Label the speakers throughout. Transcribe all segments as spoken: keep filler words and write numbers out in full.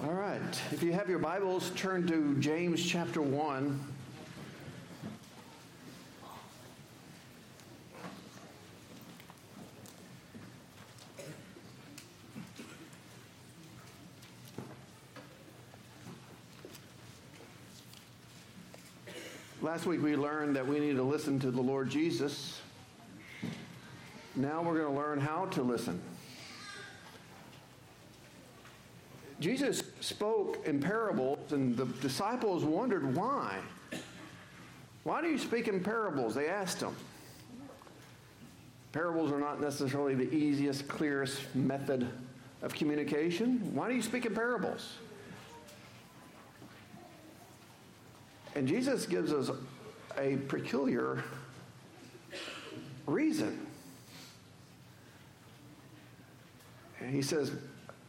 Speaker 1: All right. If you have your Bibles, turn to James chapter one. Last week we learned that we need to listen to the Lord Jesus. Now we're going to learn how to listen. Jesus spoke in parables, and the disciples wondered why. Why do you speak in parables? They asked him. Parables are not necessarily the easiest, clearest method of communication. Why do you speak in parables? And Jesus gives us a peculiar reason. And he says,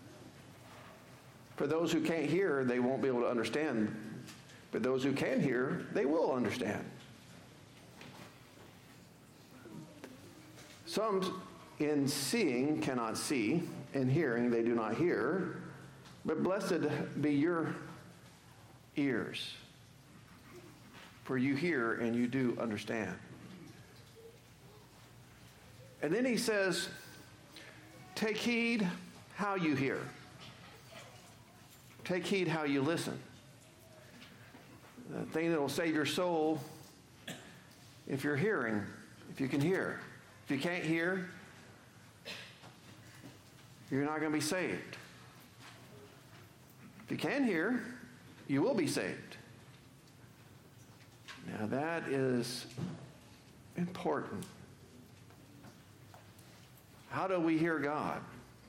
Speaker 1: for those who can't hear, they won't be able to understand. But those who can hear, they will understand. Some in seeing cannot see, in hearing they do not hear. But blessed be your ears, for you hear and you do understand. And then he says, take heed how you hear. Take heed how you listen. The thing that will save your soul, if you're hearing, if you can hear. If you can't hear, you're not going to be saved. If you can hear, you will be saved. Now that is important. How do we hear God?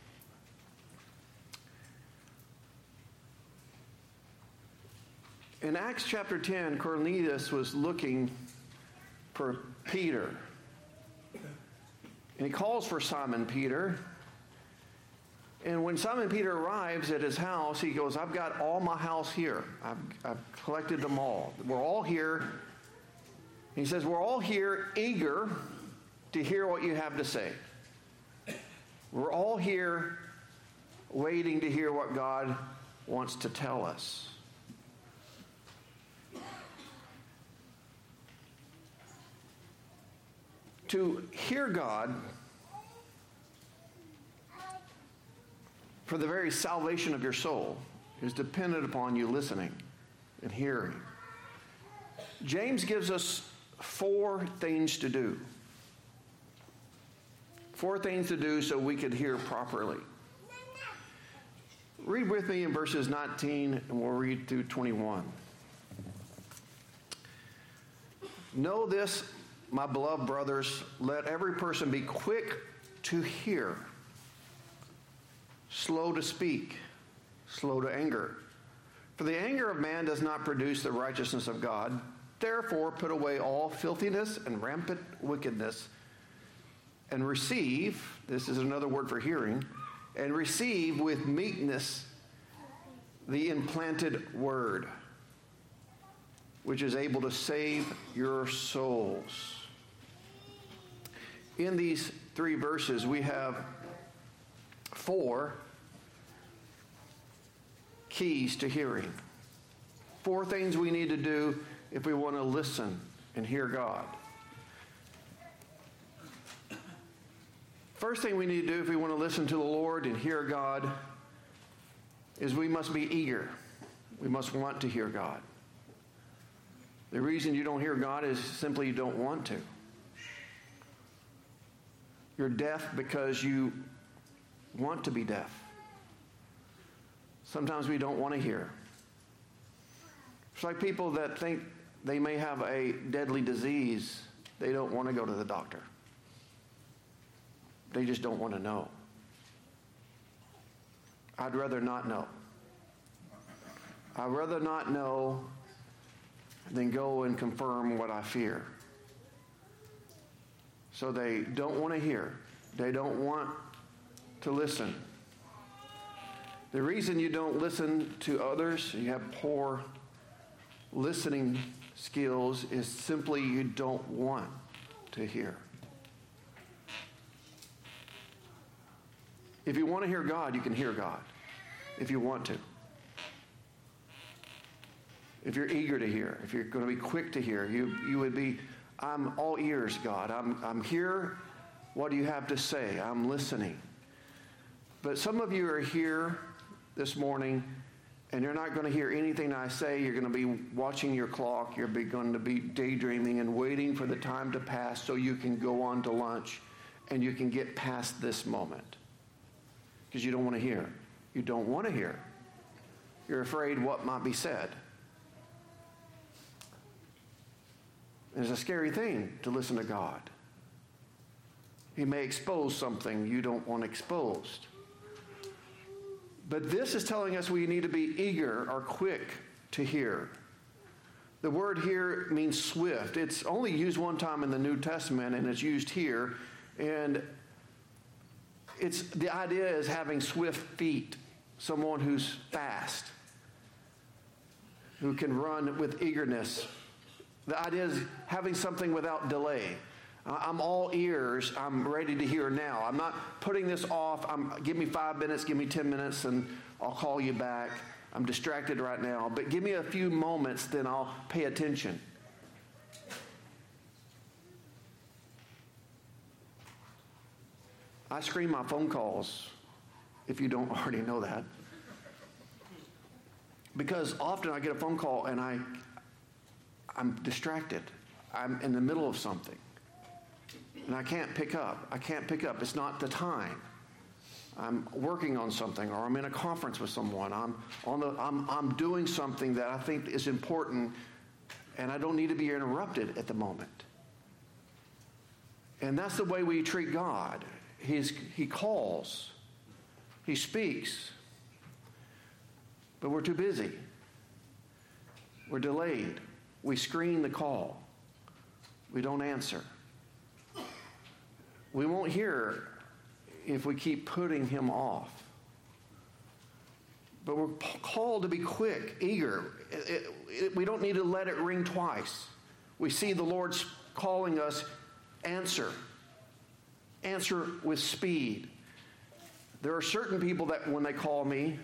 Speaker 1: In Acts chapter ten, Cornelius was looking for Peter. And he calls for Simon Peter. And when Simon Peter arrives at his house, he goes, I've got all my house here. I've, I've collected them all. We're all here. He says, we're all here eager to hear what you have to say. We're all here waiting to hear what God wants to tell us. To hear God for the very salvation of your soul is dependent upon you listening and hearing. James gives us four things to do. Four things to do so we could hear properly. Read with me in verses nineteen and we'll read through twenty-one. Know this, my beloved brothers, let every person be quick to hear, slow to speak, slow to anger. For the anger of man does not produce the righteousness of God. Therefore, put away all filthiness and rampant wickedness, and receive, this is another word for hearing, and receive with meekness the implanted word, which is able to save your souls. In these three verses, we have four keys to hearing. Four things we need to do if we want to listen and hear God. First thing we need to do if we want to listen to the Lord and hear God is we must be eager. We must want to hear God. The reason you don't hear God is simply you don't want to. You're deaf because you want to be deaf. Sometimes we don't want to hear. It's like people that think they may have a deadly disease. They don't want to go to the doctor. They just don't want to know. I'd rather not know. I'd rather not know than go and confirm what I fear. So they don't want to hear. They don't want to listen. The reason you don't listen to others, you have poor listening skills, is simply you don't want to hear. If you want to hear God, you can hear God. If you want to. if you're eager to hear, if you're going to be quick to hear, you, you would be, I'm all ears, God. I'm, I'm here. What do you have to say? I'm listening. But some of you are here this morning, and you're not going to hear anything I say. You're going to be watching your clock. You're going to be daydreaming and waiting for the time to pass so you can go on to lunch and you can get past this moment. Because you don't want to hear. You don't want to hear. You're afraid what might be said. It's a scary thing to listen to God. He may expose something you don't want exposed. But this is telling us we need to be eager or quick to hear. The word here means swift. It's only used one time in the New Testament, and it's used here. And it's the idea is having swift feet, someone who's fast, who can run with eagerness. The idea is having something without delay. I'm all ears. I'm ready to hear now. I'm not putting this off. I'm, give me five minutes, give me ten minutes, and I'll call you back. I'm distracted right now. But give me a few moments, then I'll pay attention. I screen my phone calls, if you don't already know that. Because often I get a phone call and I, I'm distracted. I'm in the middle of something. And I can't pick up. I can't pick up. It's not the time. I'm working on something, or I'm in a conference with someone. I'm on the. I'm I'm doing something that I think is important, and I don't need to be interrupted at the moment. And that's the way we treat God. He's He calls. He speaks. But we're too busy. We're delayed. We screen the call. We don't answer. We won't hear if we keep putting him off. But we're called to be quick, eager. It, it, it, we don't need to let it ring twice. We see the Lord calling us, answer. Answer with speed. There are certain people that when they call me,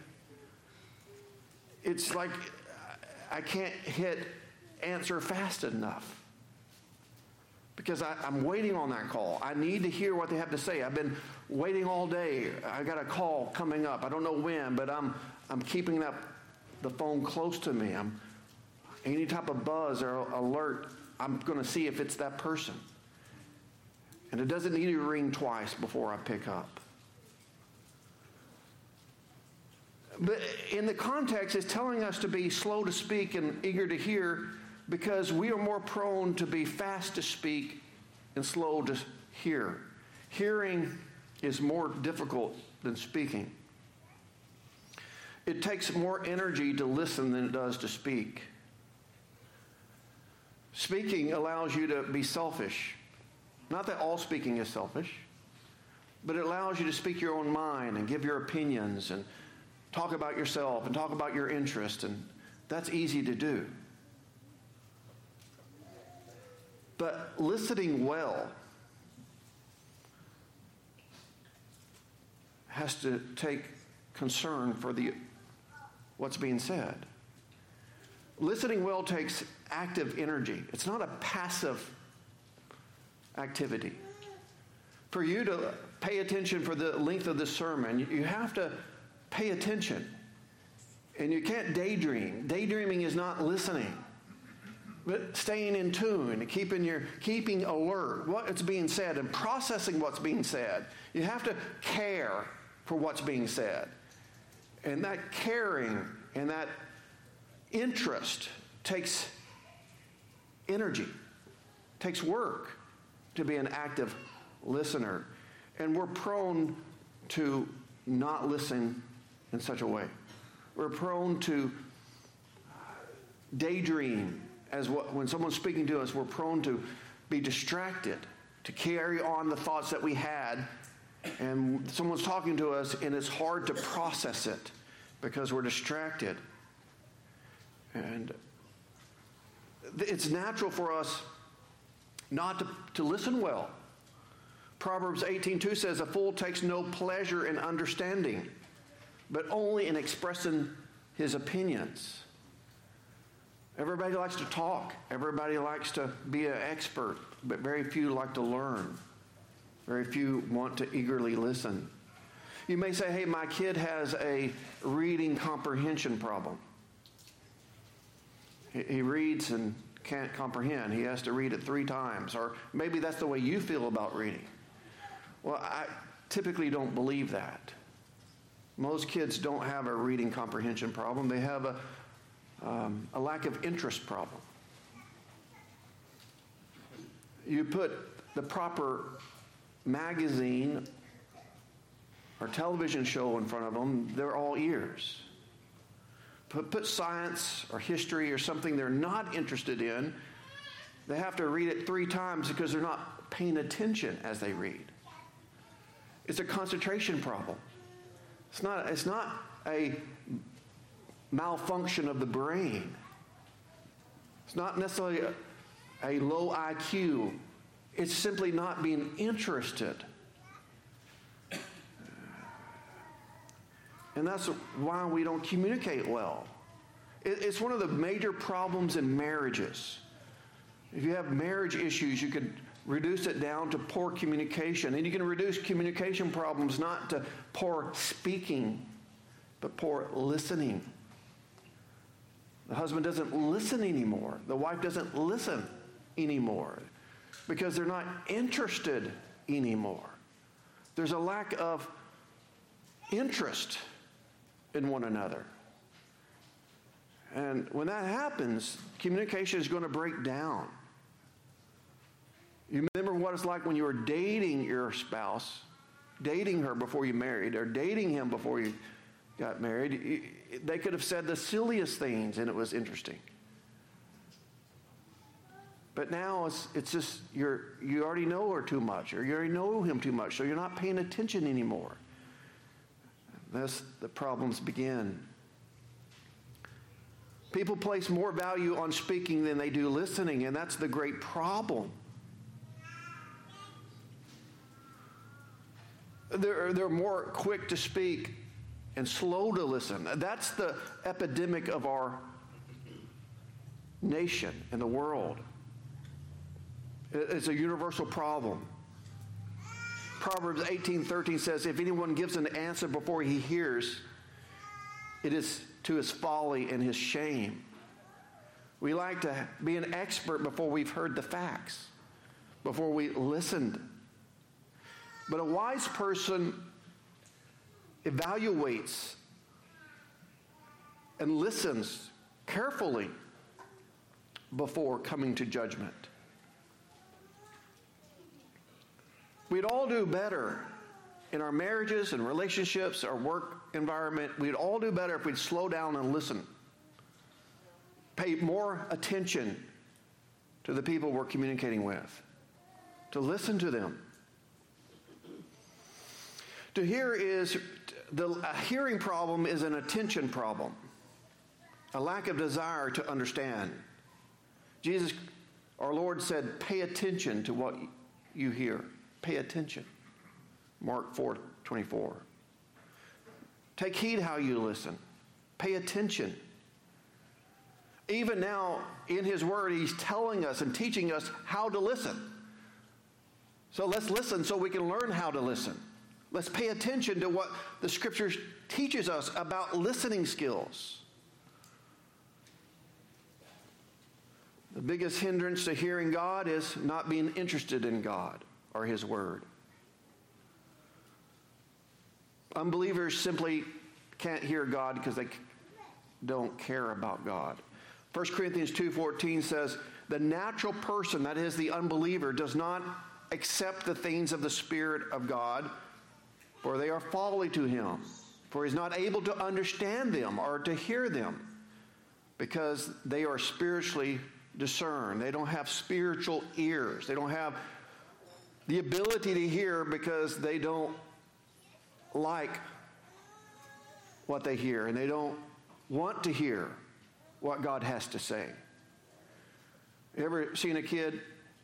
Speaker 1: it's like I can't hit answer fast enough. Because I, I'm waiting on that call. I need to hear what they have to say. I've been waiting all day. I got a call coming up. I don't know when, but I'm I'm keeping that the phone close to me. I'm any type of buzz or alert, I'm going to see if it's that person. And it doesn't need to ring twice before I pick up. But in the context, it's telling us to be slow to speak and eager to hear, because we are more prone to be fast to speak and slow to hear. Hearing is more difficult than speaking. It takes more energy to listen than it does to speak. Speaking allows you to be selfish. Not that all speaking is selfish, but it allows you to speak your own mind and give your opinions and talk about yourself and talk about your interest, and that's easy to do. But listening well has to take concern for the what's being said. Listening well takes active energy. It's not a passive activity. For you to pay attention for the length of the sermon, you have to pay attention. And you can't daydream. Daydreaming is not listening. But staying in tune, keeping your keeping alert, what's being said, and processing what's being said. You have to care for what's being said. And that caring and that interest takes energy, takes work to be an active listener. And we're prone to not listen in such a way. We're prone to daydream. As what, when someone's speaking to us, we're prone to be distracted, to carry on the thoughts that we had, and someone's talking to us, and it's hard to process it because we're distracted. And it's natural for us not to, to listen well. Proverbs eighteen two says, "A fool takes no pleasure in understanding, but only in expressing his opinions." Everybody likes to talk. Everybody likes to be an expert, but very few like to learn. Very few want to eagerly listen. You may say, hey, my kid has a reading comprehension problem. He, he reads and can't comprehend. He has to read it three times. Or maybe that's the way you feel about reading. Well, I typically don't believe that. Most kids don't have a reading comprehension problem. They have a Um, a lack of interest problem. You put the proper magazine or television show in front of them, they're all ears. Put, put science or history or something they're not interested in, they have to read it three times because they're not paying attention as they read. It's a concentration problem. It's not, it's not a malfunction of the brain. It's not necessarily a, a low I Q. It's simply not being interested. And that's why we don't communicate well. It, it's one of the major problems in marriages. If you have marriage issues, you could reduce it down to poor communication. And you can reduce communication problems not to poor speaking, but poor listening. The husband doesn't listen anymore. The wife doesn't listen anymore because they're not interested anymore. There's a lack of interest in one another. And when that happens, communication is going to break down. You remember what it's like when you were dating your spouse, dating her before you married, or dating him before you got married. They could have said the silliest things and it was interesting. But now it's it's just you're you already know her too much, or you already know him too much, so you're not paying attention anymore. That's the problems begin. People place more value on speaking than they do listening, and that's the great problem. They're, they're more quick to speak and slow to listen. That's the epidemic of our nation and the world. It's a universal problem. Proverbs eighteen thirteen says, if anyone gives an answer before he hears, it is to his folly and his shame. We like to be an expert before we've heard the facts, before we listened. But a wise person evaluates and listens carefully before coming to judgment. We'd all do better in our marriages and relationships, our work environment. We'd all do better if we'd slow down and listen. Pay more attention to the people we're communicating with. To listen to them. To hear is, the a hearing problem is an attention problem. A lack of desire to understand. Jesus, our Lord said, pay attention to what you hear. Pay attention. Mark four twenty-four. Take heed how you listen. Pay attention. Even now, in His Word, He's telling us and teaching us how to listen. So let's listen so we can learn how to listen. Let's pay attention to what the Scriptures teaches us about listening skills. The biggest hindrance to hearing God is not being interested in God or His Word. Unbelievers simply can't hear God because they don't care about God. First Corinthians two fourteen says, the natural person, that is the unbeliever, does not accept the things of the Spirit of God, for they are folly to him. For he's not able to understand them or to hear them, because they are spiritually discerned. They don't have spiritual ears. They don't have the ability to hear because they don't like what they hear, and they don't want to hear what God has to say. You ever seen a kid,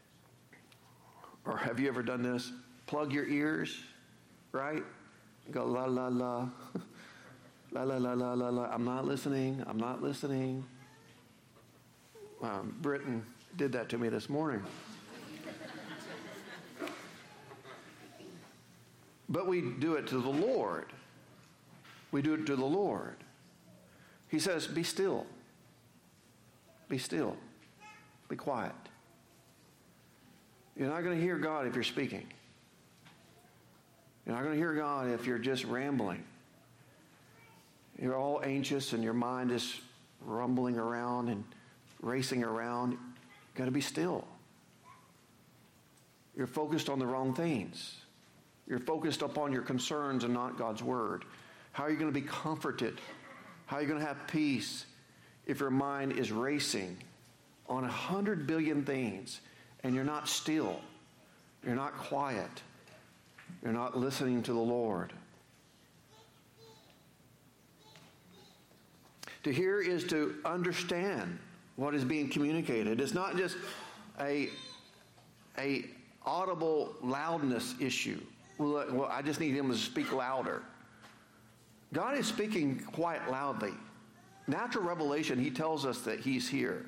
Speaker 1: or have you ever done this? Plug your ears, right? Go la la la, la la la la la la. I'm not listening. I'm not listening. Um, Britton did that to me this morning. But we do it to the Lord. We do it to the Lord. He says, be still. Be still. Be quiet. You're not going to hear God if you're speaking. You're not going to hear God if you're just rambling. You're all anxious and your mind is rumbling around and racing around. You've got to be still. You're focused on the wrong things. You're focused upon your concerns and not God's word. How are you going to be comforted? How are you going to have peace if your mind is racing on a hundred billion things and you're not still? You're not quiet. You're not listening to the Lord. To hear is to understand what is being communicated. It's not just a, a audible loudness issue. Well, well, I just need him to speak louder. God is speaking quite loudly. Natural revelation, he tells us that he's here.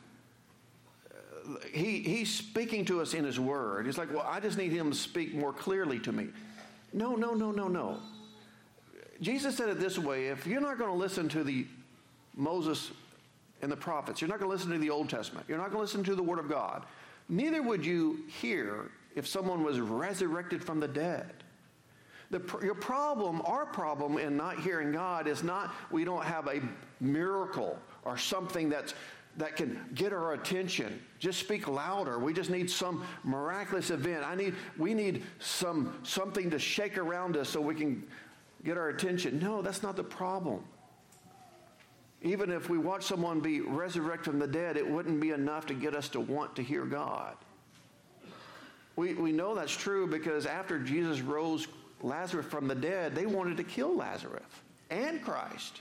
Speaker 1: He, he's speaking to us in his word. He's like, well, I just need him to speak more clearly to me. No, no, no, no, no. Jesus said it this way: if you're not going to listen to the Moses and the prophets, you're not going to listen to the Old Testament, you're not going to listen to the word of God, neither would you hear if someone was resurrected from the dead. The, your problem, our problem in not hearing God is not we don't have a miracle or something that's that can get our attention. Just speak louder. We just need some miraculous event. I need we need some something to shake around us so we can get our attention. No, that's not the problem. Even if we watch someone be resurrected from the dead, it wouldn't be enough to get us to want to hear God. We we know that's true because after Jesus rose Lazarus from the dead, they wanted to kill Lazarus and Christ.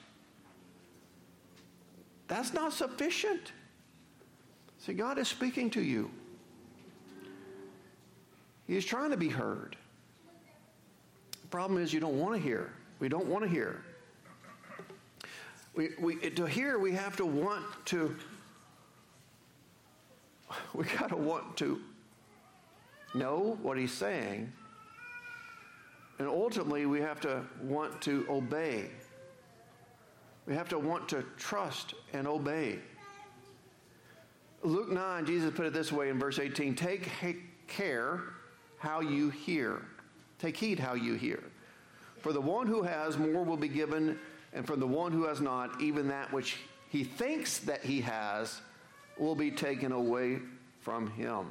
Speaker 1: That's not sufficient. See, God is speaking to you. He is trying to be heard. The problem is you don't want to hear. We don't want to hear. We, we, to hear, we have to want to, we got to want to know what he's saying. And ultimately, we have to want to obey. We have to want to trust and obey. Luke nine, Jesus put it this way in verse eighteen, take care how you hear. Take heed how you hear. For the one who has, more will be given, and from the one who has not, even that which he thinks that he has will be taken away from him.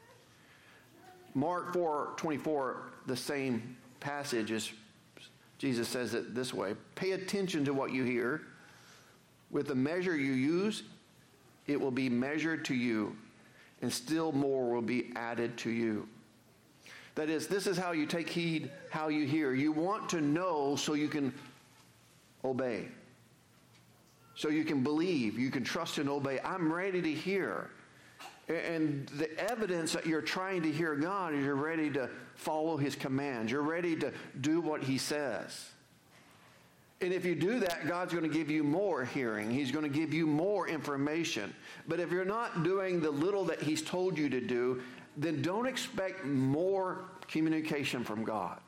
Speaker 1: Mark four twenty-four, the same passage, is Jesus says it this way: pay attention to what you hear. With the measure you use, it will be measured to you, and still more will be added to you. That is, this is how you take heed, how you hear. You want to know so you can obey. So you can believe, you can trust and obey. I'm ready to hear. And the evidence that you're trying to hear God is you're ready to follow his commands. You're ready to do what he says. And if you do that, God's going to give you more hearing. He's going to give you more information. But if you're not doing the little that he's told you to do, then don't expect more communication from God.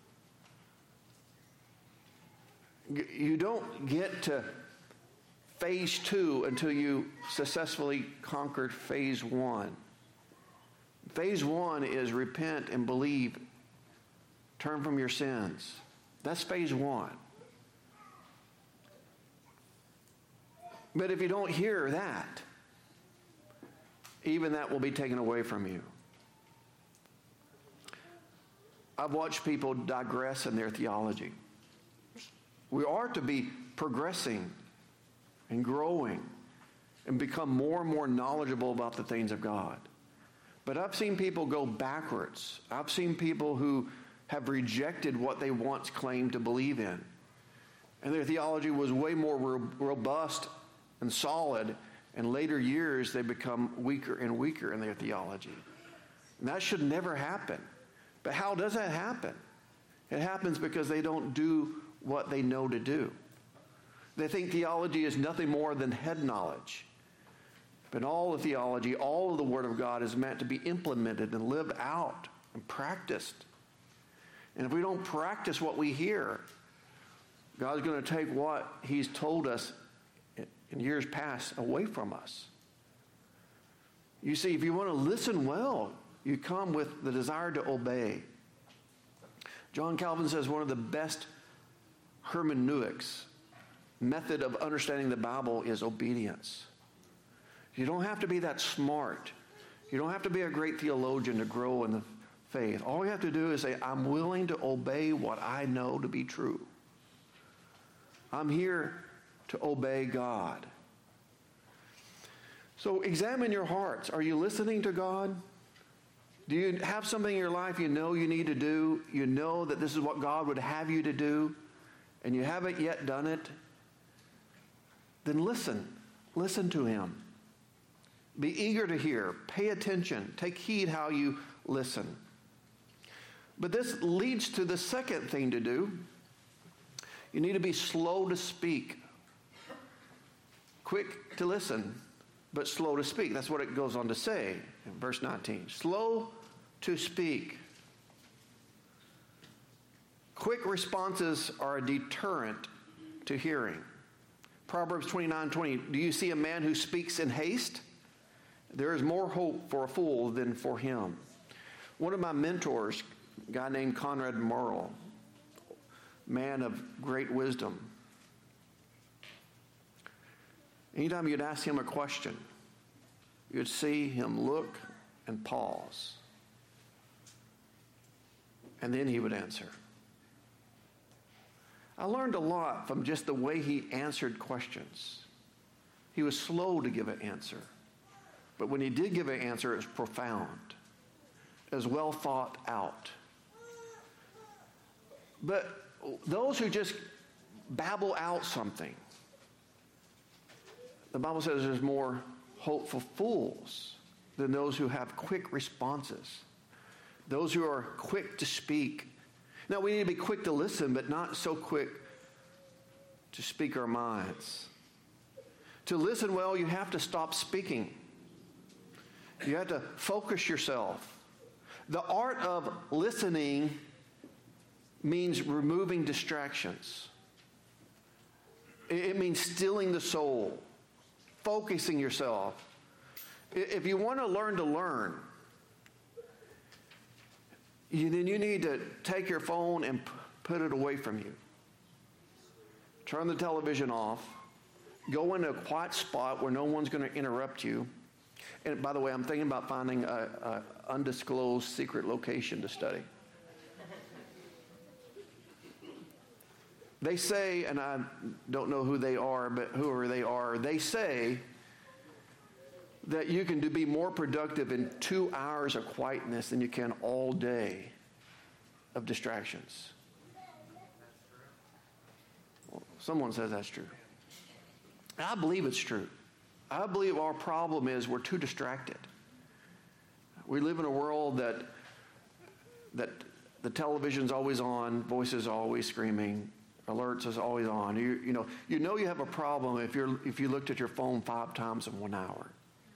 Speaker 1: You don't get to phase two until you successfully conquered phase one. Phase one is repent and believe. Turn from your sins. That's phase one. But if you don't hear that, even that will be taken away from you. I've watched people digress in their theology. We are to be progressing and growing and become more and more knowledgeable about the things of God. But I've seen people go backwards. I've seen people who have rejected what they once claimed to believe in. And their theology was way more ro- robust and solid. In later years, they become weaker and weaker in their theology. And that should never happen. But how does that happen? It happens because they don't do what they know to do. They think theology is nothing more than head knowledge. But all the theology, all of the Word of God is meant to be implemented and lived out and practiced. And if we don't practice what we hear, God's going to take what He's told us in years past away from us. You see, if you want to listen well, you come with the desire to obey. John Calvin says one of the best hermeneutics, method of understanding the Bible, is obedience. You don't have to be that smart. You don't have to be a great theologian to grow in the faith. All you have to do is say, I'm willing to obey what I know to be true. I'm here to obey God. So examine your hearts. Are you listening to God? Do you have something in your life you know you need to do? You know that this is what God would have you to do, and you haven't yet done it? Then listen. Listen to Him. Be eager to hear. Pay attention. Take heed how you listen. But this leads to the second thing to do. You need to be slow to speak. Quick to listen, but slow to speak. That's what it goes on to say in verse nineteen. Slow to speak. Quick responses are a deterrent to hearing. Proverbs twenty-nine twenty. Do you see a man who speaks in haste? There is more hope for a fool than for him. One of my mentors, a guy named Conrad Murrell, man of great wisdom. Anytime you'd ask him a question, you'd see him look and pause. And then he would answer. I learned a lot from just the way he answered questions. He was slow to give an answer. But when he did give an answer, it was profound. It was well thought out. But those who just babble out something, the Bible says there's more hopeful fools than those who have quick responses. Those who are quick to speak. Now, we need to be quick to listen, but not so quick to speak our minds. To listen well, you have to stop speaking. You have to focus yourself. The art of listening means removing distractions. It means stilling the soul, focusing yourself. If you want to learn to learn, you, then you need to take your phone and p- put it away from you. Turn the television off. Go in a quiet spot where no one's going to interrupt you. And by the way, I'm thinking about finding an undisclosed secret location to study. They say, and I don't know who they are, but whoever they are, they say that you can do, be more productive in two hours of quietness than you can all day of distractions. Well, someone says that's true. I believe it's true. I believe our problem is we're too distracted. We live in a world that that the television's always on, voices are always screaming, alerts is always on. You, you know, you know you have a problem if you're if you looked at your phone five times in one hour.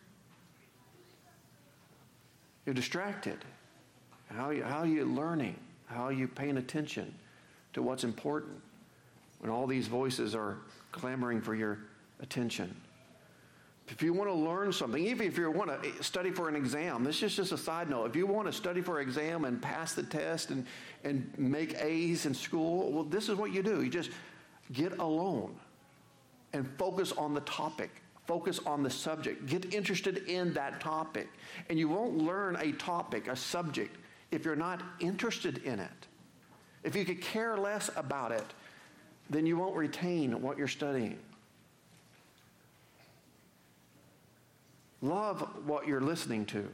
Speaker 1: You're distracted. How, how are you learning? How are you paying attention to what's important when all these voices are clamoring for your attention? If you want to learn something, even if you want to study for an exam, this is just a side note. If you want to study for an exam and pass the test and, and make A's in school, well, this is what you do. You just get alone and focus on the topic. Focus on the subject. Get interested in that topic. And you won't learn a topic, a subject, if you're not interested in it. If you could care less about it, then you won't retain what you're studying. Love what you're listening to.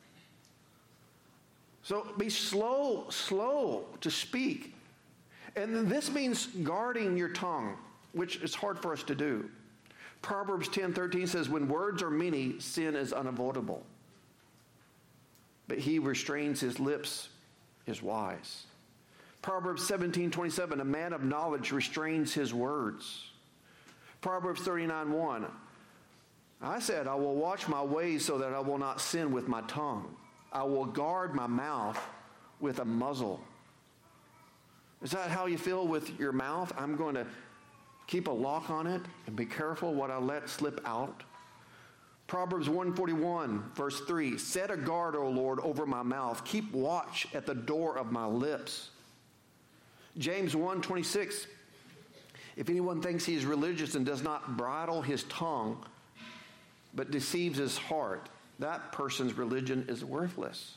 Speaker 1: So be slow, slow to speak. And this means guarding your tongue, which is hard for us to do. Proverbs ten thirteen says, when words are many, sin is unavoidable. But he who restrains his lips is wise. Proverbs seventeen twenty-seven, a man of knowledge restrains his words. Proverbs thirty-nine one, I said, I will watch my ways so that I will not sin with my tongue. I will guard my mouth with a muzzle. Is that how you feel with your mouth? I'm going to keep a lock on it and be careful what I let slip out. Proverbs one forty-one, verse three, set a guard, O Lord, over my mouth. Keep watch at the door of my lips. James one twenty-six, if anyone thinks he is religious and does not bridle his tongue, but deceives his heart, that person's religion is worthless.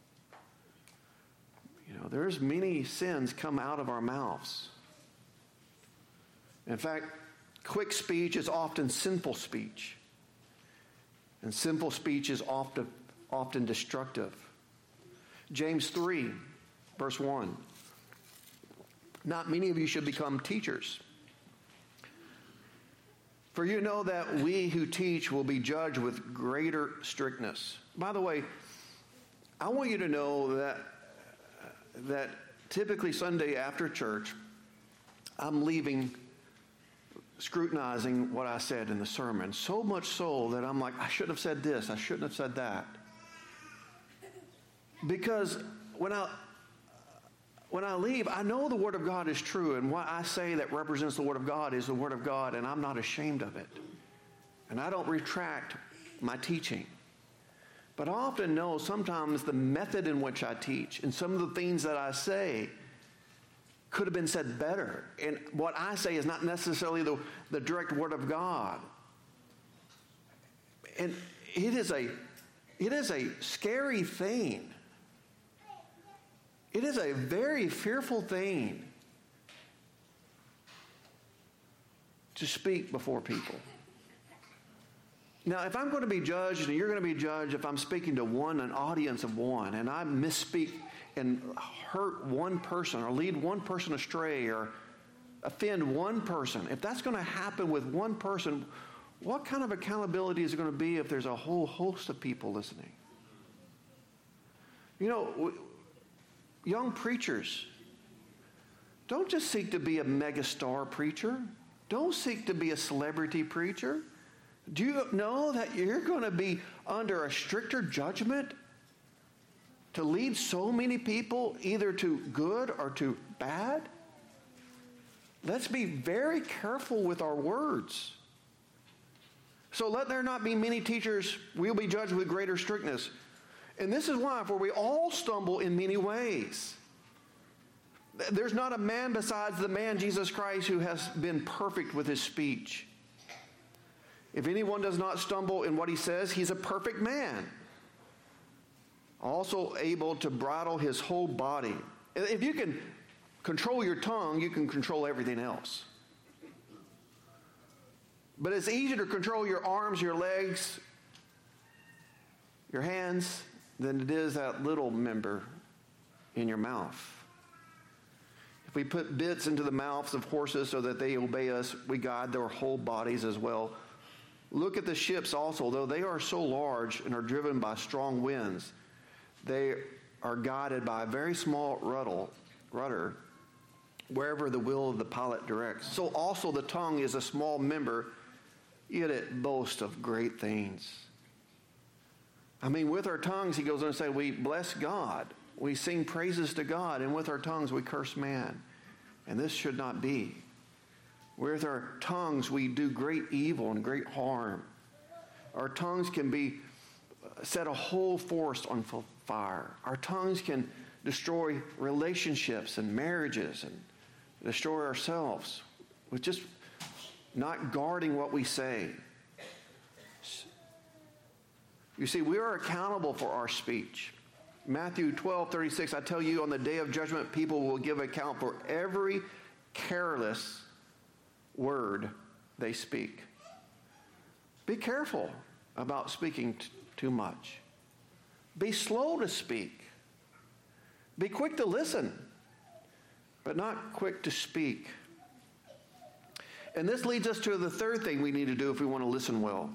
Speaker 1: You know, there's many sins come out of our mouths. In fact, quick speech is often sinful speech. And sinful speech is often, often destructive. James three, verse one. Not many of you should become teachers. For you know that we who teach will be judged with greater strictness. By the way, I want you to know that, that typically Sunday after church, I'm leaving scrutinizing what I said in the sermon. So much so that I'm like, I should have said this, I shouldn't have said that. Because when I when I leave, I know the Word of God is true, and what I say that represents the Word of God is the Word of God, and I'm not ashamed of it. And I don't retract my teaching. But I often know sometimes the method in which I teach and some of the things that I say could have been said better. And what I say is not necessarily the, the direct Word of God. And it is a, it is a scary thing. It is a very fearful thing to speak before people. Now, if I'm going to be judged, and you're going to be judged if I'm speaking to one, an audience of one, and I misspeak and hurt one person or lead one person astray or offend one person, if that's going to happen with one person, what kind of accountability is it going to be if there's a whole host of people listening? You know, young preachers, don't just seek to be a megastar preacher. Don't seek to be a celebrity preacher. Do you know that you're going to be under a stricter judgment to lead so many people either to good or to bad? Let's be very careful with our words. So let there not be many teachers, we'll be judged with greater strictness. And this is why, for we all stumble in many ways. There's not a man besides the man Jesus Christ who has been perfect with his speech. If anyone does not stumble in what he says, he's a perfect man, also able to bridle his whole body. If you can control your tongue, you can control everything else. But it's easier to control your arms, your legs, your hands, than it is that little member in your mouth. If we put bits into the mouths of horses so that they obey us, we guide their whole bodies as well. Look at the ships also. Though they are so large and are driven by strong winds, they are guided by a very small rudder wherever the will of the pilot directs. So also the tongue is a small member, yet it boasts of great things. I mean, with our tongues, he goes on to say, we bless God. We sing praises to God, and with our tongues we curse man. And this should not be. With our tongues we do great evil and great harm. Our tongues can be set a whole forest on fire. Our tongues can destroy relationships and marriages and destroy ourselves with just not guarding what we say. You see, we are accountable for our speech. Matthew twelve thirty-six, I tell you, on the day of judgment, people will give account for every careless word they speak. Be careful about speaking t- too much. Be slow to speak. Be quick to listen, but not quick to speak. And this leads us to the third thing we need to do if we want to listen well.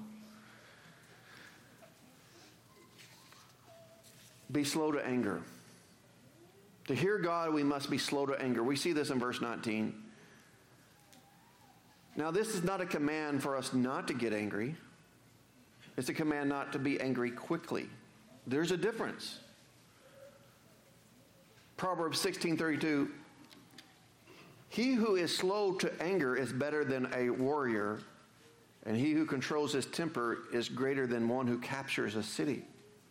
Speaker 1: Be slow to anger. To hear God, we must be slow to anger. We see this in verse nineteen. Now, this is not a command for us not to get angry. It's a command not to be angry quickly. There's a difference. Proverbs sixteen thirty-two, he who is slow to anger is better than a warrior, and he who controls his temper is greater than one who captures a city.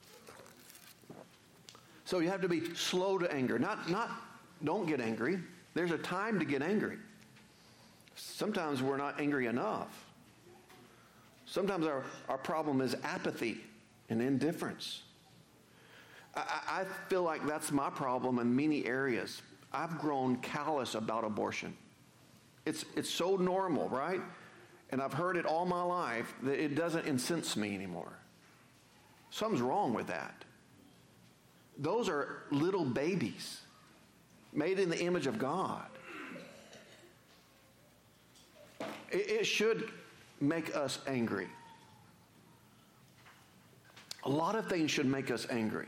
Speaker 1: So you have to be slow to anger. Not, not, don't get angry. There's a time to get angry. Sometimes we're not angry enough. Sometimes our, our problem is apathy and indifference. I, I feel like that's my problem in many areas. I've grown callous about abortion. It's, it's so normal, right? And I've heard it all my life that it doesn't incense me anymore. Something's wrong with that. Those are little babies made in the image of God. It, it should make us angry. A lot of things should make us angry.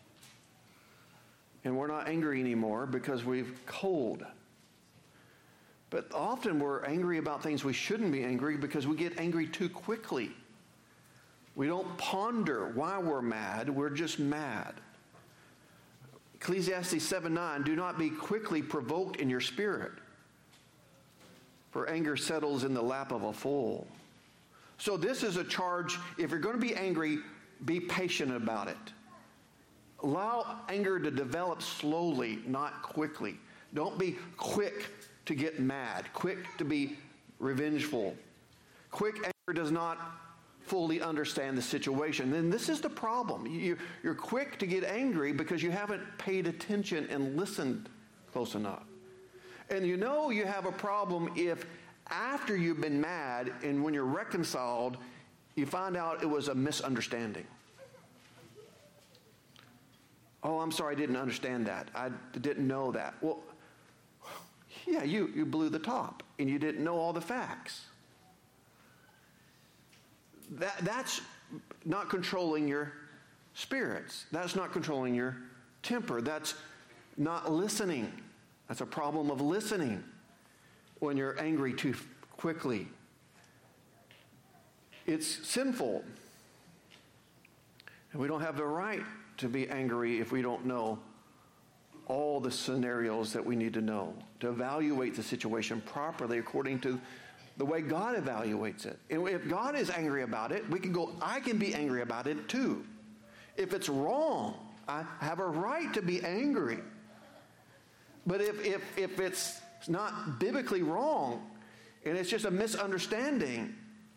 Speaker 1: And we're not angry anymore because we've cold. But often we're angry about things we shouldn't be angry because we get angry too quickly. We don't ponder why we're mad. We're just mad. Ecclesiastes seven nine, do not be quickly provoked in your spirit, for anger settles in the lap of a fool. So this is a charge. If you're going to be angry, be patient about it. Allow anger to develop slowly, not quickly. Don't be quick to get mad, quick to be revengeful. Quick anger does not fully understand the situation. And this is the problem. You, you're quick to get angry because you haven't paid attention and listened close enough. And you know you have a problem if after you've been mad and when you're reconciled, you find out it was a misunderstanding. Oh, I'm sorry, I didn't understand that. I didn't know that. Well, yeah, you, you blew the top and you didn't know all the facts. That, that's not controlling your spirits. That's not controlling your temper. That's not listening. That's a problem of listening when you're angry too quickly. It's sinful. And we don't have the right to be angry if we don't know all the scenarios that we need to know to evaluate the situation properly according to the way God evaluates it. And if God is angry about it, we can go, I can be angry about it too. If it's wrong, I have a right to be angry. But if, if, if it's not biblically wrong and it's just a misunderstanding,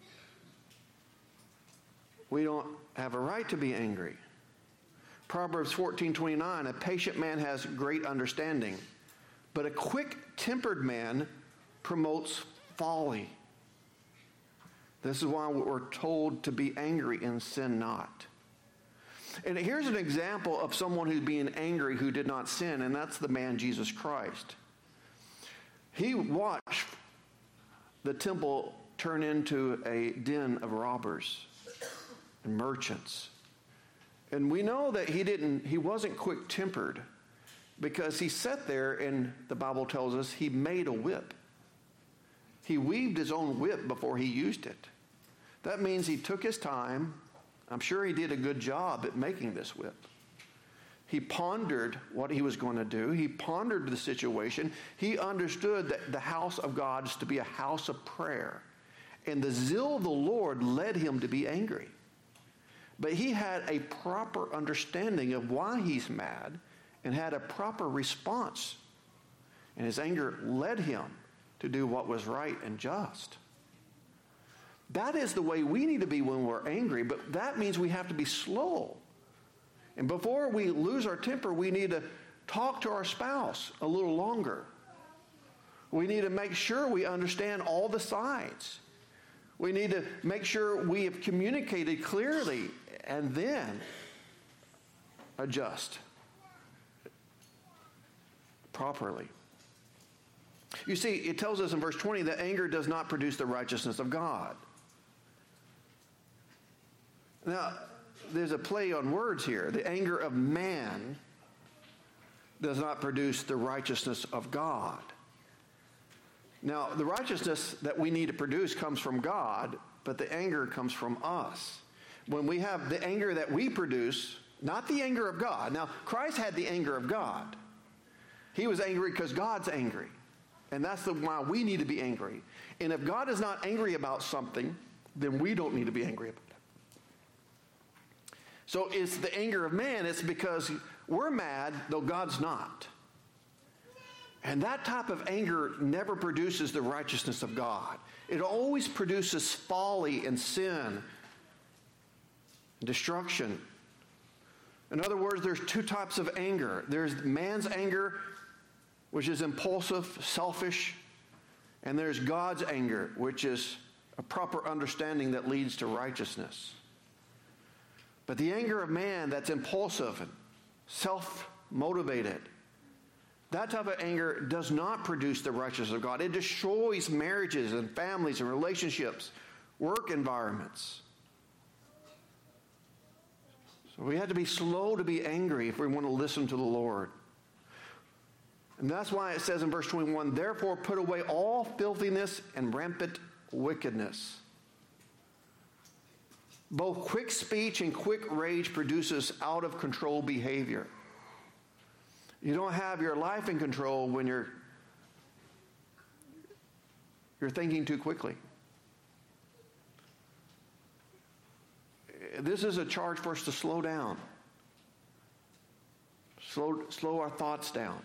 Speaker 1: we don't have a right to be angry. Proverbs fourteen twenty-nine, a patient man has great understanding, but a quick-tempered man promotes folly. This is why we're told to be angry and sin not. And here's an example of someone who's being angry who did not sin, and that's the man Jesus Christ. He watched the temple turn into a den of robbers and merchants. And we know that he didn't, he wasn't quick-tempered because he sat there and the Bible tells us he made a whip. He weaved his own whip before he used it. That means he took his time. I'm sure he did a good job at making this whip. He pondered what he was going to do. He pondered the situation. He understood that the house of God is to be a house of prayer. And the zeal of the Lord led him to be angry. But he had a proper understanding of why he's mad and had a proper response. And his anger led him to do what was right and just. That is the way we need to be when we're angry, but that means we have to be slow. And before we lose our temper, we need to talk to our spouse a little longer. We need to make sure we understand all the sides. We need to make sure we have communicated clearly and then adjust properly. You see, it tells us in verse twenty that anger does not produce the righteousness of God. Now, there's a play on words here. The anger of man does not produce the righteousness of God. Now, the righteousness that we need to produce comes from God, but the anger comes from us. When we have the anger that we produce, not the anger of God. Now, Christ had the anger of God. He was angry because God's angry. And that's the why we need to be angry. And if God is not angry about something, then we don't need to be angry about it. So it's the anger of man. It's because we're mad, though God's not. And that type of anger never produces the righteousness of God. It always produces folly and sin, destruction. In other words, there's two types of anger. There's man's anger, which is impulsive, selfish, and there's God's anger, which is a proper understanding that leads to righteousness. But the anger of man that's impulsive and self-motivated, that type of anger does not produce the righteousness of God. It destroys marriages and families and relationships, work environments. So we have to be slow to be angry if we want to listen to the Lord. And that's why it says in verse twenty-one, therefore put away all filthiness and rampant wickedness. Both quick speech and quick rage produces out of control behavior. You don't have your life in control when you're you're thinking too quickly. This is a charge for us to slow down. Slow, slow our thoughts down.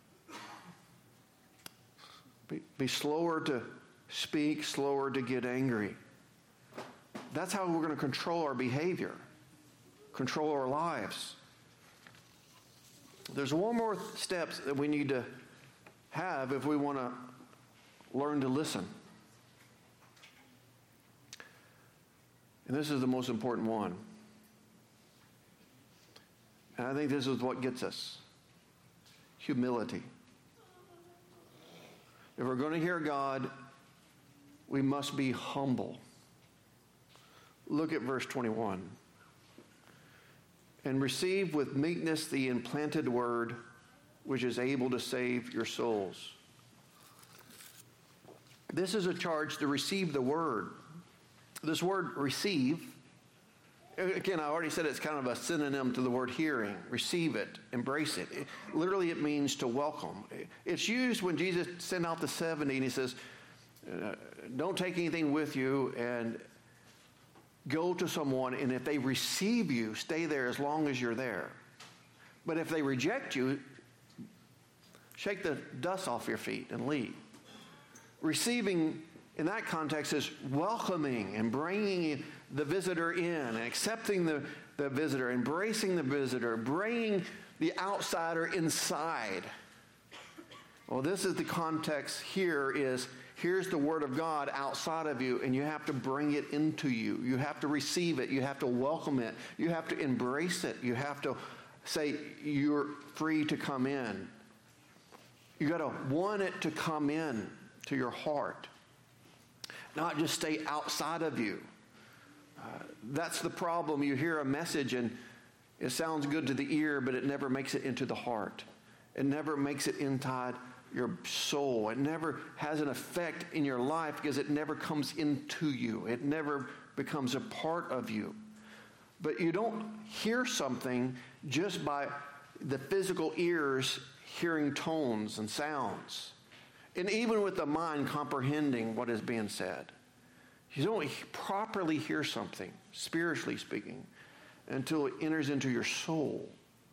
Speaker 1: Be, be slower to speak, slower to get angry. That's how we're going to control our behavior, control our lives. There's one more step that we need to have if we want to learn to listen. And this is the most important one. And I think this is what gets us. Humility. If we're going to hear God, we must be humble. Look at verse twenty-one. And receive with meekness the implanted word, which is able to save your souls. This is a charge to receive the word. This word receive, again, I already said it's kind of a synonym to the word hearing. Receive it, embrace it. it literally, it means to welcome. It's used when Jesus sent out the seventy and he says, uh, don't take anything with you and go to someone, and if they receive you, stay there as long as you're there. But if they reject you, shake the dust off your feet and leave. Receiving in that context is welcoming and bringing the visitor in and accepting the, the visitor, embracing the visitor, bringing the outsider inside. Well, this is the context here is, here's the word of God outside of you, and you have to bring it into you. You have to receive it. You have to welcome it. You have to embrace it. You have to say, you're free to come in. You got to want it to come in to your heart, not just stay outside of you. Uh, that's the problem. You hear a message and it sounds good to the ear, but it never makes it into the heart. It never makes it inside your soul. It never has an effect in your life because it never comes into you. It never becomes a part of you. But you don't hear something just by the physical ears hearing tones and sounds. And even with the mind comprehending what is being said. You don't properly hear something, spiritually speaking, until it enters into your soul.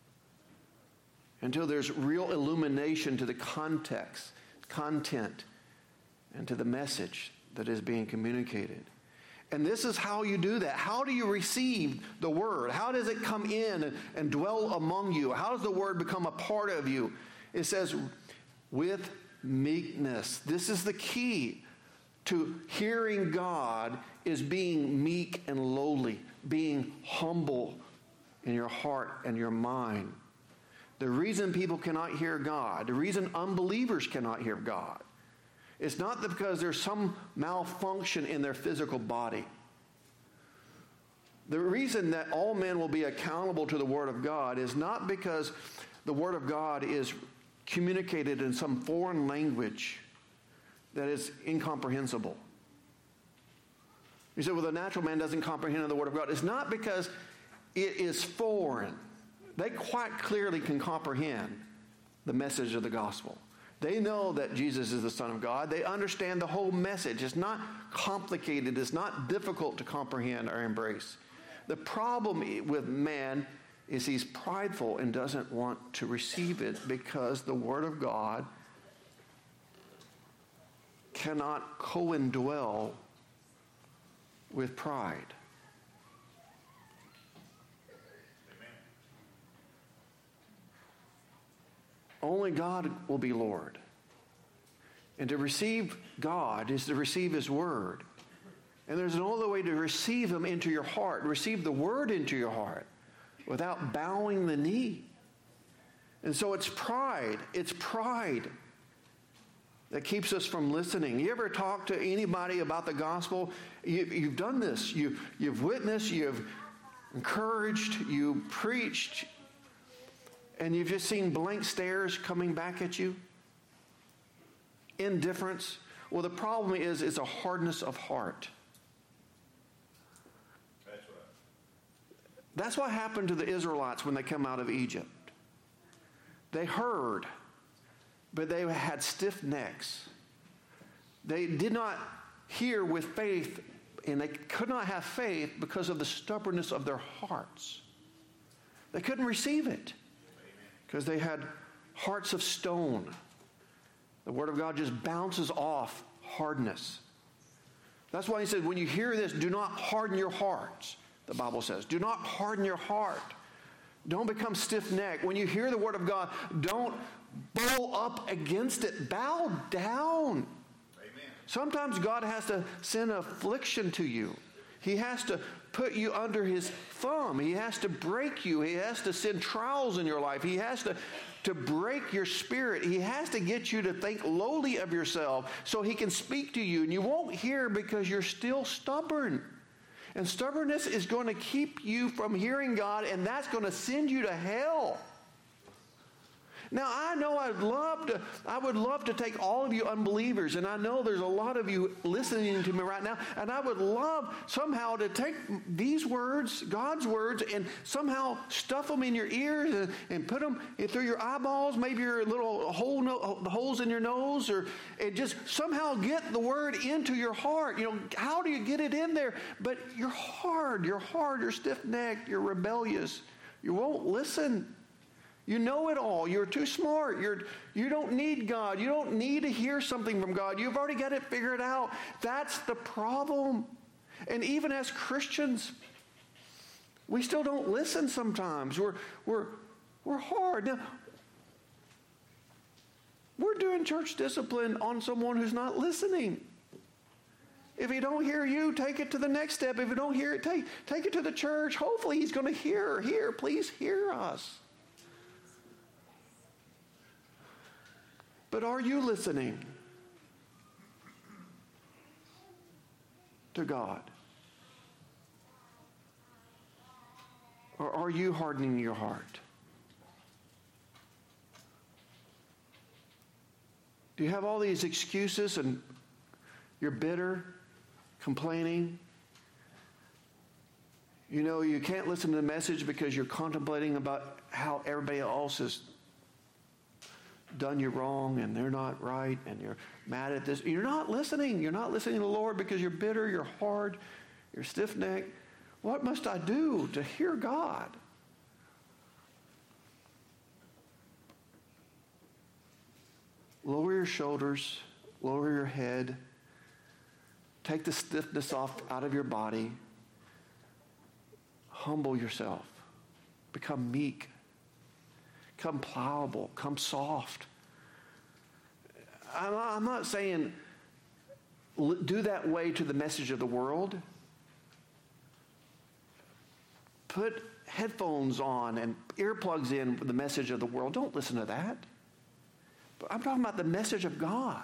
Speaker 1: Until there's real illumination to the context, content, and to the message that is being communicated. And this is how you do that. How do you receive the word? How does it come in and, and dwell among you? How does the word become a part of you? It says, with meekness. This is the key to hearing God, is being meek and lowly, being humble in your heart and your mind. The reason people cannot hear God, the reason unbelievers cannot hear God, is not because there's some malfunction in their physical body. The reason that all men will be accountable to the Word of God is not because the Word of God is communicated in some foreign language that is incomprehensible. You say, well, the natural man doesn't comprehend the Word of God. It's not because it is foreign. They quite clearly can comprehend the message of the gospel. They know that Jesus is the Son of God. They understand the whole message. It's not complicated. It's not difficult to comprehend or embrace. The problem with man is he's prideful and doesn't want to receive it because the Word of God cannot co-indwell with pride. Amen. Only God will be Lord. And to receive God is to receive His Word. And there's no other way to receive Him into your heart, receive the Word into your heart, without bowing the knee. And so it's pride. It's pride that keeps us from listening. You ever talk to anybody about the gospel? You, you've done this. You, you've witnessed, you've encouraged, you preached, and you've just seen blank stares coming back at you. Indifference. Well, the problem is it's a hardness of heart.
Speaker 2: That's right.
Speaker 1: That's what happened to the Israelites when they come out of Egypt. They heard, but they had stiff necks. They did not hear with faith, and they could not have faith because of the stubbornness of their hearts. They couldn't receive it because they had hearts of stone. The Word of God just bounces off hardness. That's why He said, when you hear this, do not harden your hearts, the Bible says. Do not harden your heart. Don't become stiff-necked. When you hear the Word of God, don't bow up against it. Bow down.
Speaker 2: Amen.
Speaker 1: Sometimes God has to send affliction to you. He has to put you under His thumb. He has to break you. He has to send trials in your life. He has to, to break your spirit. He has to get you to think lowly of yourself so He can speak to you. And you won't hear because you're still stubborn. And stubbornness is going to keep you from hearing God, and that's going to send you to hell. Now, I know I'd love to, I would love to take all of you unbelievers, and I know there's a lot of you listening to me right now, and I would love somehow to take these words, God's words, and somehow stuff them in your ears and, and put them through your eyeballs, maybe your little hole, no, holes in your nose, or and just somehow get the word into your heart. You know, how do you get it in there? But you're hard, you're hard, you're stiff-necked, you're rebellious. You won't listen. You know it all. You're too smart. You're, you don't need God. You don't need to hear something from God. You've already got it figured out. That's the problem. And even as Christians, we still don't listen sometimes. We're, we're, we're hard. Now, we're doing church discipline on someone who's not listening. If he don't hear you, take it to the next step. If you don't hear it, take, take it to the church. Hopefully he's going to hear. Hear, please hear us. But are you listening to God? Or are you hardening your heart? Do you have all these excuses and you're bitter, complaining? You know, you can't listen to the message because you're contemplating about how everybody else is done you wrong and they're not right and you're mad at this. You're not listening. You're not listening to the Lord because you're bitter, you're hard, you're stiff-necked. What must I do to hear God? Lower your shoulders, lower your head, take the stiffness off out of your body, humble yourself, become meek. Come pliable, come soft. I'm not saying do that way to the message of the world. Put headphones on and earplugs in with the message of the world. Don't listen to that. But I'm talking about the message of God.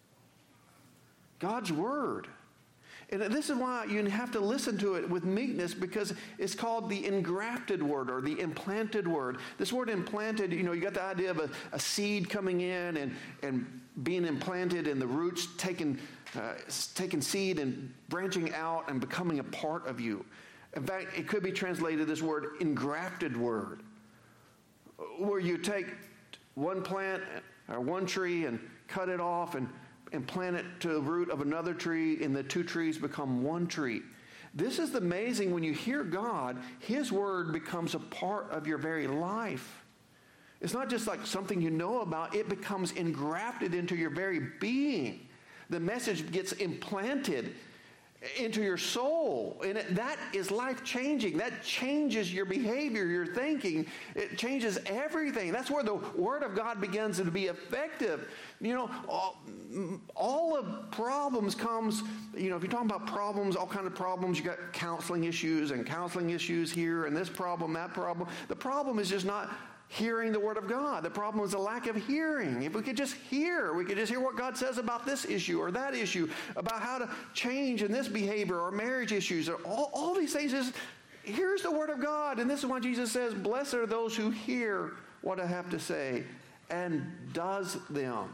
Speaker 1: God's Word. And this is why you have to listen to it with meekness, because it's called the engrafted word or the implanted word. This word implanted, you know, you got the idea of a, a seed coming in and, and being implanted and the roots taking uh, it's taking seed and branching out and becoming a part of you. In fact, it could be translated this word, engrafted word, where you take one plant or one tree and cut it off and, and plant it to the root of another tree, and the two trees become one tree. This is amazing. When you hear God, His word becomes a part of your very life. It's not just like something you know about. It becomes engrafted into your very being. The message gets implanted into your soul. And it, that is life-changing. That changes your behavior, your thinking. It changes everything. That's where the Word of God begins to be effective. You know, all, all of problems comes, you know, if you're talking about problems, all kind of problems, you got counseling issues and counseling issues here and this problem, that problem. The problem is just not hearing the Word of God. The problem is a lack of hearing. If we could just hear, we could just hear what God says about this issue or that issue, about how to change in this behavior or marriage issues, or all, all these things. Is here's the Word of God. And this is why Jesus says, blessed are those who hear what I have to say and does them. Amen.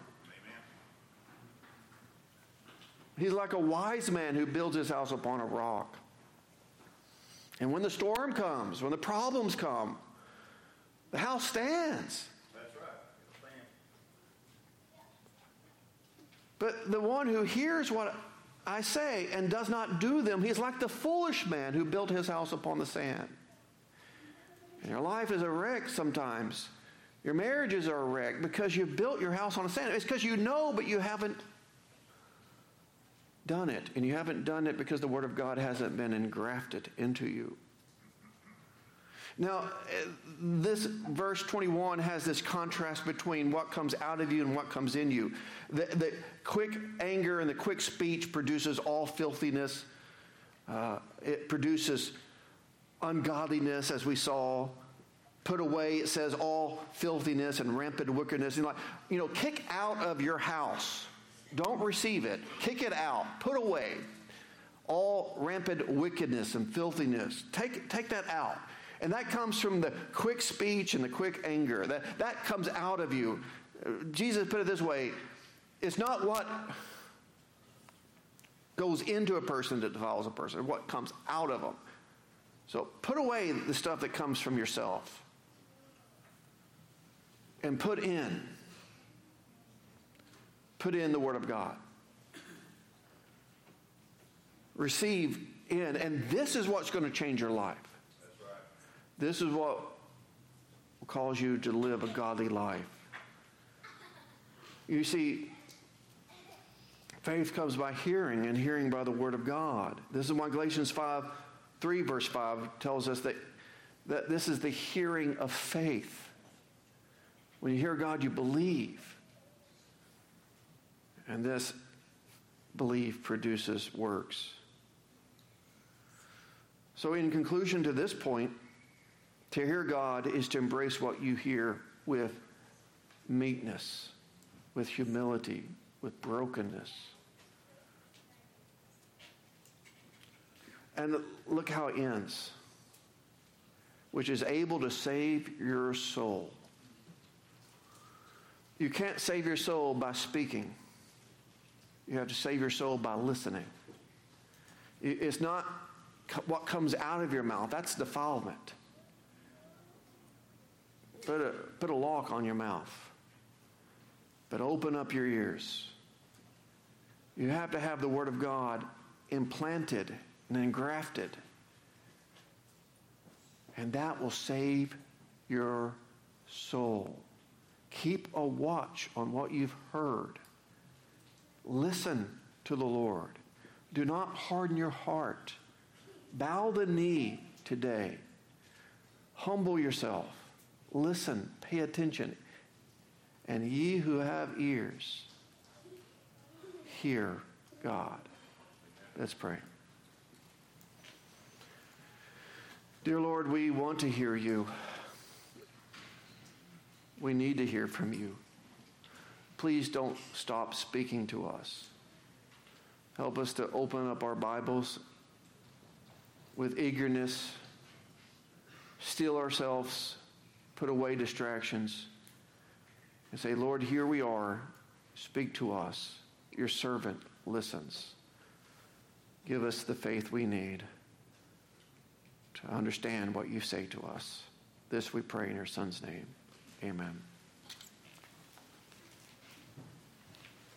Speaker 1: He's like a wise man who builds his house upon a rock. And when the storm comes, when the problems come, the house stands.
Speaker 2: That's right. It'll stand.
Speaker 1: But the one who hears what I say and does not do them, he's like the foolish man who built his house upon the sand. And your life is a wreck sometimes. Your marriages are a wreck because you built your house on the sand. It's because you know, but you haven't done it. And you haven't done it because the Word of God hasn't been engrafted into you. Now, this verse twenty-one has this contrast between what comes out of you and what comes in you. The, the quick anger and the quick speech produces all filthiness. Uh, it produces ungodliness, as we saw. Put away, it says, all filthiness and rampant wickedness. And like, you know, kick out of your house. Don't receive it. Kick it out. Put away all rampant wickedness and filthiness. Take, take that out. And that comes from the quick speech and the quick anger. That, that comes out of you. Jesus put it this way, it's not what goes into a person that defiles a person, what comes out of them. So put away the stuff that comes from yourself and put in, put in the Word of God. Receive in, and this is what's going to change your life. This is what will cause you to live a godly life. You see, faith comes by hearing, and hearing by the Word of God. This is why Galatians five, three verse five tells us that, that this is the hearing of faith. When you hear God, you believe. And this belief produces works. So in conclusion to this point, to hear God is to embrace what you hear with meekness, with humility, with brokenness. And look how it ends. Which is able to save your soul. You can't save your soul by speaking. You have to save your soul by listening. It's not what comes out of your mouth. That's defilement. Put a, put a lock on your mouth. But open up your ears. You have to have the Word of God implanted and engrafted. And that will save your soul. Keep a watch on what you've heard. Listen to the Lord. Do not harden your heart. Bow the knee today. Humble yourself. Listen, pay attention. And ye who have ears, hear God. Let's pray. Dear Lord, we want to hear you. We need to hear from you. Please don't stop speaking to us. Help us to open up our Bibles with eagerness, still ourselves, put away distractions, and say, Lord, here we are. Speak to us, your servant. listens. Give us the faith we need to understand what you say to us. This we pray in your Son's name. Amen.